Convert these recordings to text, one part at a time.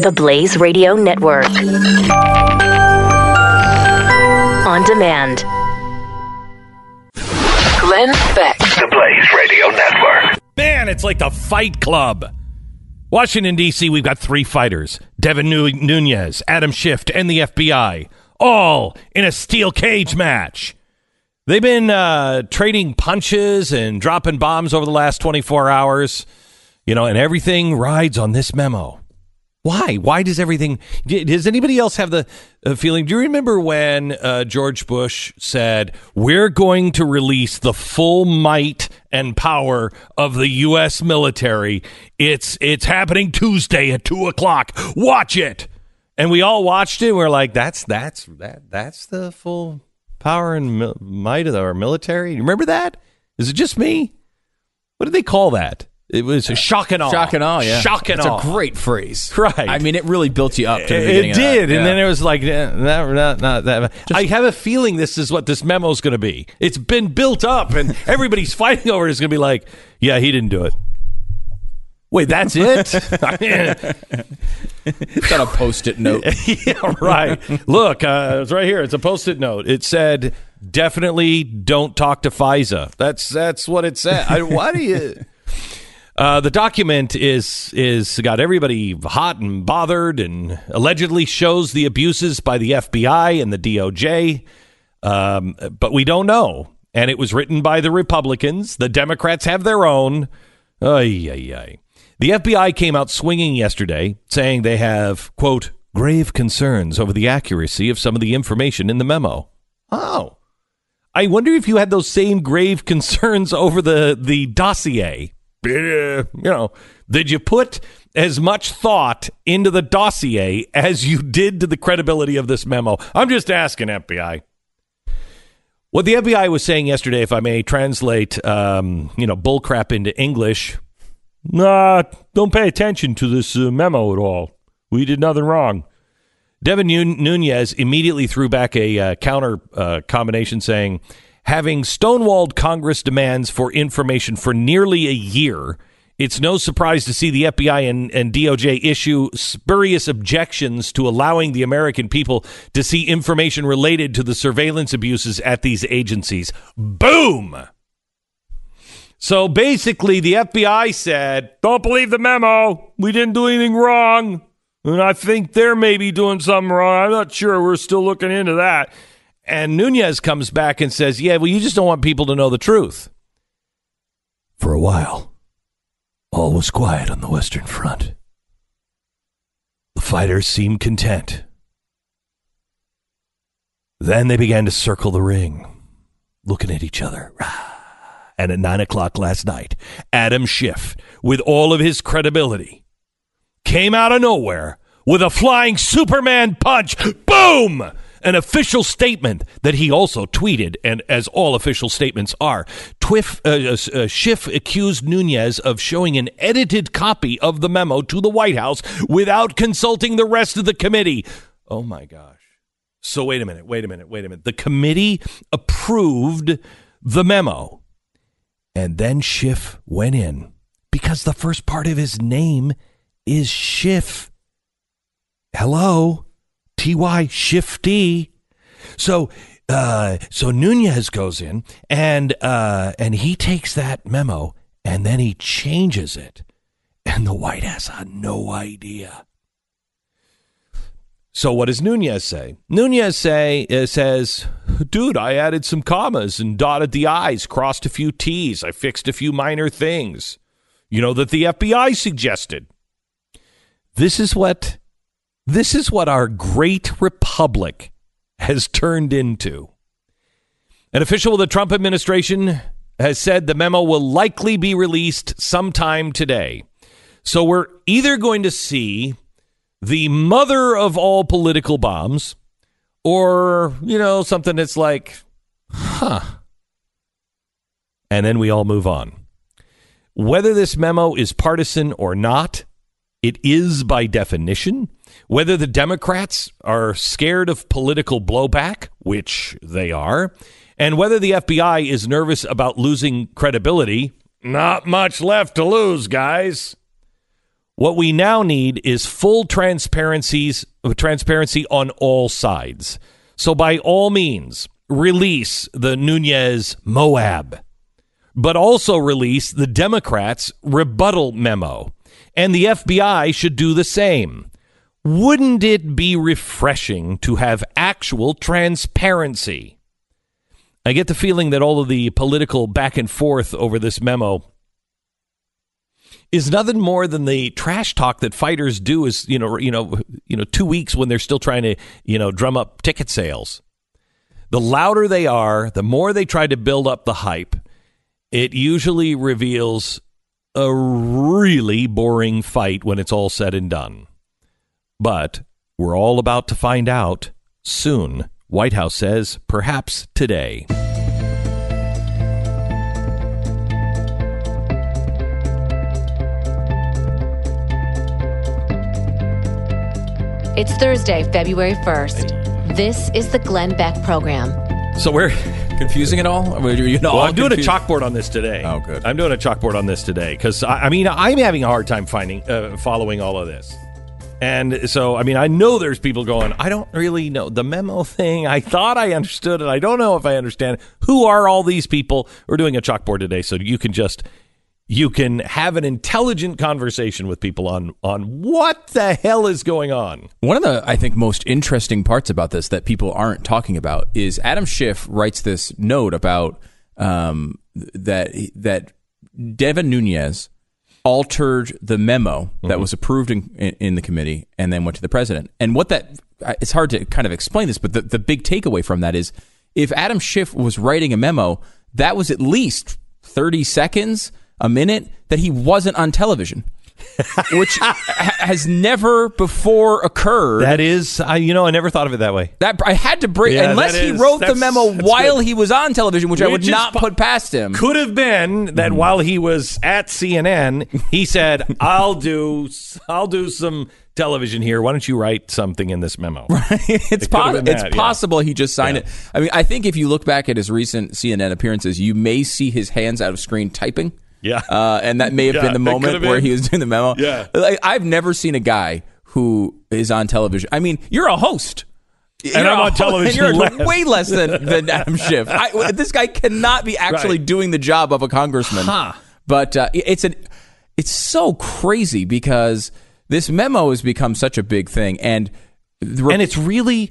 the Blaze Radio Network. On demand. Glenn Beck. The Blaze Radio Network. Man, it's like the Fight Club. Washington, D.C., we've got three fighters. Devin Nunes, Adam Schiff, and the FBI, all in a steel cage match. They've been trading punches and dropping bombs over the last 24 hours, and everything rides on this memo. Why? Why does everything... Does anybody else have the feeling? Do you remember when George Bush said, we're going to release the full might and power of the U.S. military? It's happening Tuesday at 2 o'clock. Watch it. And we all watched it. And we're like, that's the full power and might of our military. You remember that? Is it just me? What did they call that? It was shock and awe. Shock and awe, yeah. Shock and awe. It's a great phrase. Right. I mean, it really built you up to the beginning It did. of that. And then it was like, not that. I have a feeling this is what this memo is going to be. It's been built up, and everybody's fighting over it. It's going to be like, yeah, he didn't do it. Wait, that's it? It's got a Post-it note. Yeah, right. Look, it's right here. It's a Post-it note. It said, definitely don't talk to FISA. That's what it said. Why do you... The document is got everybody hot and bothered and allegedly shows the abuses by the FBI and the DOJ, but we don't know. And it was written by the Republicans. The Democrats have their own. Ay, ay, ay. The FBI came out swinging yesterday, saying they have, quote, grave concerns over the accuracy of some of the information in the memo. Oh. I wonder if you had those same grave concerns over the dossier. Did you put as much thought into the dossier as you did to the credibility of this memo? I'm just asking, FBI. What the FBI was saying yesterday, if I may translate, bullcrap into English, don't pay attention to this memo at all. We did nothing wrong. Devin Nunes immediately threw back a counter combination saying, having stonewalled Congress demands for information for nearly a year, it's no surprise to see the FBI and DOJ issue spurious objections to allowing the American people to see information related to the surveillance abuses at these agencies. Boom! So basically, the FBI said, don't believe the memo. We didn't do anything wrong. And I think they're maybe doing something wrong. I'm not sure. We're still looking into that. And Nunes comes back and says, yeah, well, you just don't want people to know the truth. For a while, all was quiet on the Western Front. The fighters seemed content. Then they began to circle the ring, looking at each other. And at 9 o'clock last night, Adam Schiff, with all of his credibility, came out of nowhere with a flying Superman punch. Boom! An official statement that he also tweeted, and as all official statements are. Schiff accused Nunes of showing an edited copy of the memo to the White House without consulting the rest of the committee. Oh, my gosh. So wait a minute. The committee approved the memo. And then Schiff went in because the first part of his name is Schiff. Hello? T.Y. Shifty. So Nunes goes in and he takes that memo and then he changes it. And the White House had no idea. So what does Nunes say? Nunes says, dude, I added some commas and dotted the I's, crossed a few T's. I fixed a few minor things, that the FBI suggested. This is what our great republic has turned into. An official with the Trump administration has said the memo will likely be released sometime today. So we're either going to see the mother of all political bombs or, something that's like, and then we all move on. Whether this memo is partisan or not, it is by definition. Whether the Democrats are scared of political blowback, which they are, and whether the FBI is nervous about losing credibility, not much left to lose, guys. What we now need is full transparency on all sides. So by all means, release the Nunes Moab, but also release the Democrats' rebuttal memo. And the FBI should do the same. Wouldn't it be refreshing to have actual transparency? I get the feeling that all of the political back and forth over this memo is nothing more than the trash talk that fighters do is, 2 weeks when they're still trying to, drum up ticket sales. The louder they are, the more they try to build up the hype, it usually reveals a really boring fight when it's all said and done. But we're all about to find out soon. White House says perhaps today. It's Thursday, February 1st. This is the Glenn Beck Program. So we're confusing it all? I'm doing a chalkboard on this today. Oh, good. I'm doing a chalkboard on this today because, I'm having a hard time following all of this. And so, I know there's people going, I don't really know. The memo thing, I thought I understood it. I don't know if I understand. Who are all these people? We're doing a chalkboard today so you can have an intelligent conversation with people on what the hell is going on. One of the, I think, most interesting parts about this that people aren't talking about is Adam Schiff writes this note about that Devin Nunes altered the memo that was approved in the committee and then went to the president. And what that, it's hard to kind of explain this, but the big takeaway from that is if Adam Schiff was writing a memo, that was at least 30 seconds, a minute that he wasn't on television, which has never before occurred. That is, I never thought of it that way. That I had to break, unless he wrote the memo while he was on television, which I would not put past him. Could have been that while he was at CNN, he said, "I'll do some television here. Why don't you write something in this memo?" It's possible he just signed it. I think if you look back at his recent CNN appearances, you may see his hands out of screen typing. Yeah. And that may have been the moment where he was doing the memo. Yeah. I've never seen a guy who is on television. You're a host. And I'm on television. And you're way less than Adam Schiff. This guy cannot be actually doing the job of a congressman. Huh. But it's so crazy because this memo has become such a big thing. And it really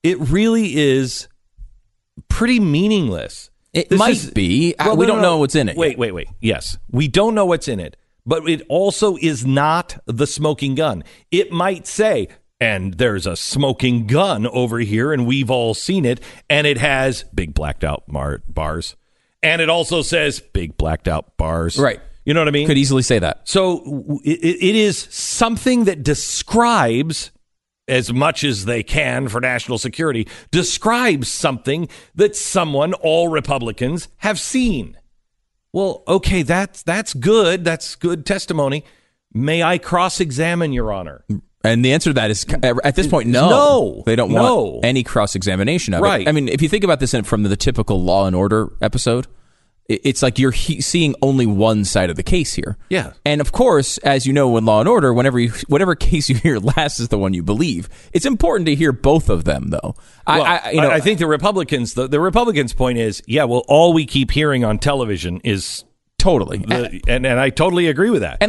is pretty meaningless. It might be. We don't know what's in it. Wait. Yes, we don't know what's in it, but it also is not the smoking gun. It might say, and there's a smoking gun over here, and we've all seen it, and it has big blacked out bars, and it also says big blacked out bars. Right. You know what I mean? Could easily say that. So it is something that describes, as much as they can for national security, describes something that all Republicans have seen. Well, okay, that's good. That's good testimony. May I cross-examine, Your Honor? And the answer to that is, at this point, no. No. They don't want any cross-examination of it. If you think about this from the typical Law and Order episode, it's like you're seeing only one side of the case here. Yeah. And of course, as you know, in Law and Order, whatever case you hear last is the one you believe. It's important to hear both of them, though. I think the Republicans' point is, all we keep hearing on television is totally, and I totally agree with that. And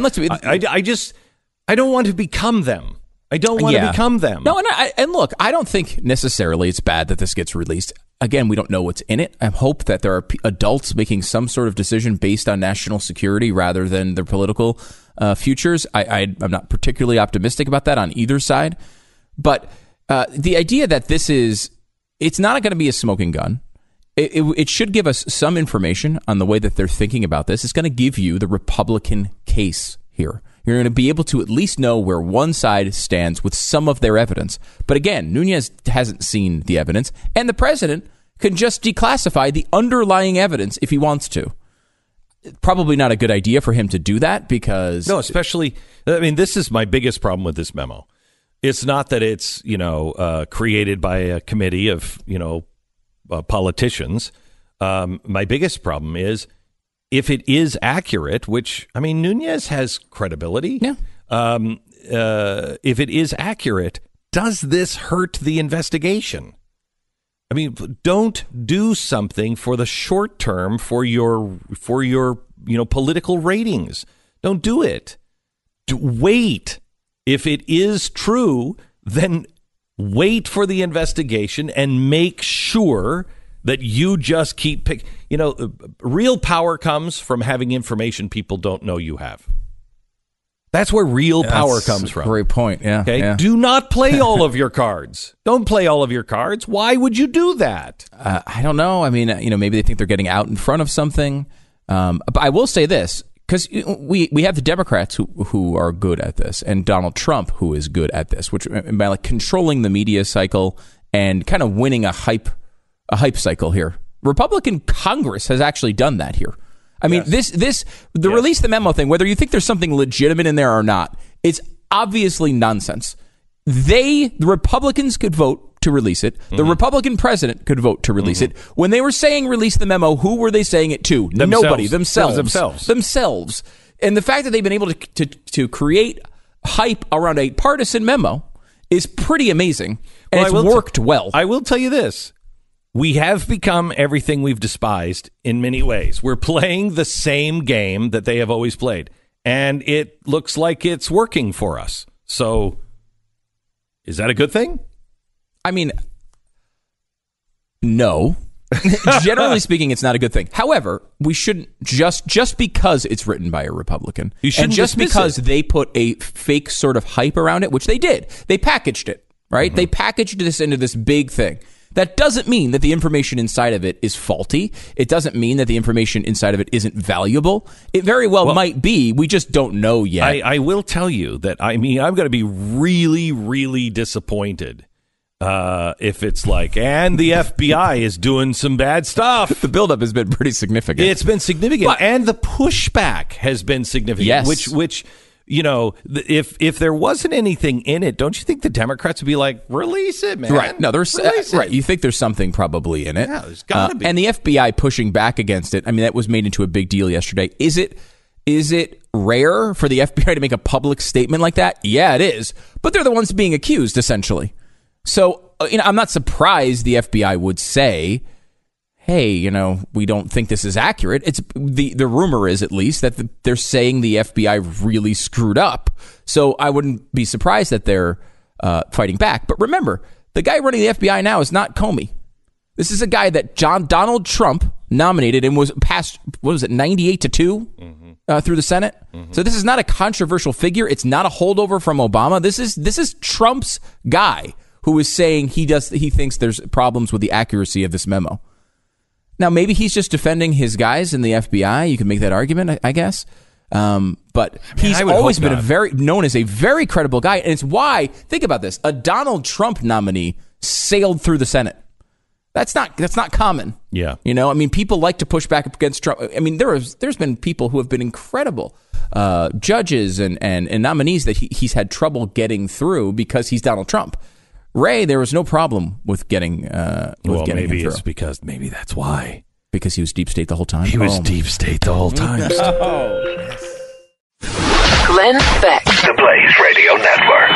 I don't want to become them. I don't want to become them. No, and look, I don't think necessarily it's bad that this gets released. Again, we don't know what's in it. I hope that there are adults making some sort of decision based on national security rather than their political futures. I'm not particularly optimistic about that on either side. But the idea that it's not going to be a smoking gun. It should give us some information on the way that they're thinking about this. It's going to give you the Republican case here. You're going to be able to at least know where one side stands with some of their evidence. But again, Nunes hasn't seen the evidence, and the president can just declassify the underlying evidence if he wants to. Probably not a good idea for him to do that because... No, especially... this is my biggest problem with this memo. It's not that it's, created by a committee of, politicians. My biggest problem is... if it is accurate, which, Nunes has credibility. Yeah. if it is accurate, does this hurt the investigation? I mean, don't do something for the short term for your political ratings. Don't do it. Wait. If it is true, then wait for the investigation and make sure that you just keep real power comes from having information people don't know you have. That's where real power comes from. Great point. Yeah. Okay. Yeah. Do not play all of your cards. Don't play all of your cards. Why would you do that? I don't know. I mean, maybe they think they're getting out in front of something. But I will say this, because we have the Democrats who are good at this, and Donald Trump who is good at this, which by like controlling the media cycle and kind of winning a hype cycle here. Republican Congress has actually done that here. I mean, release the memo thing, whether you think there's something legitimate in there or not, it's obviously nonsense. The Republicans could vote to release it. The Republican president could vote to release it. When they were saying release the memo, who were they saying it to? Nobody. Themselves. And the fact that they've been able to create hype around a partisan memo is pretty amazing. And it's worked well. I will tell you this. We have become everything we've despised in many ways. We're playing the same game that they have always played, and it looks like it's working for us. So, is that a good thing? I mean, no. Generally speaking, it's not a good thing. However, we shouldn't just because it's written by a Republican, and just because they put a fake sort of hype around it, which they did. They packaged it, right? They packaged this into this big thing. That doesn't mean that the information inside of it is faulty. It doesn't mean that the information inside of it isn't valuable. It very well might be. We just don't know yet. I will tell you that, I'm going to be really, really disappointed if it's like, and the FBI is doing some bad stuff. The buildup has been pretty significant. It's been significant. And the pushback has been significant. Yes. Which if there wasn't anything in it, don't you think the Democrats would be like, release it, man? Right. No, there's right. You think there's something probably in it. Yeah, there's got to be. And the FBI pushing back against it. I mean, that was made into a big deal yesterday. Is it rare for the FBI to make a public statement like that? Yeah, it is. But they're the ones being accused, essentially. So, I'm not surprised the FBI would say, hey, we don't think this is accurate. It's the rumor is, at least, that they're saying the FBI really screwed up. So I wouldn't be surprised that they're fighting back. But remember, the guy running the FBI now is not Comey. This is a guy that Donald Trump nominated and was passed, 98-2 through the Senate? So this is not a controversial figure. It's not a holdover from Obama. This is Trump's guy who is saying he thinks there's problems with the accuracy of this memo. Now, maybe he's just defending his guys in the FBI. You can make that argument, I guess. But he's always been known as a very credible guy. And it's why, think about this, a Donald Trump nominee sailed through the Senate. That's not common. Yeah. People like to push back against Trump. I mean, there's been people who have been incredible judges and nominees that he's had trouble getting through because he's Donald Trump. Ray, there was no problem with getting getting maybe him through. It's because maybe that's why. Because he was deep state the whole time. He was deep state the whole time. Glenn Beck. The Blaze Radio Network.